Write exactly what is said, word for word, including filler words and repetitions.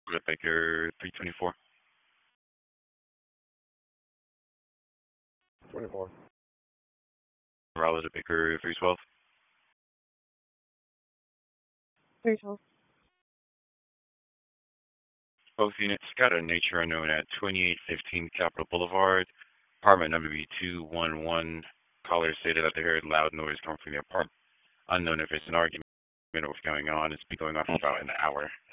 With Baker three twenty-four. twenty-four. Raleigh to Baker three twelve. three twelve. Both units got a nature unknown at twenty-eight fifteen Capitol Boulevard. Apartment number B two one one. Caller stated that they heard loud noise coming from the apartment. Unknown if it's an argument or what's going on. It's been going on for about an hour.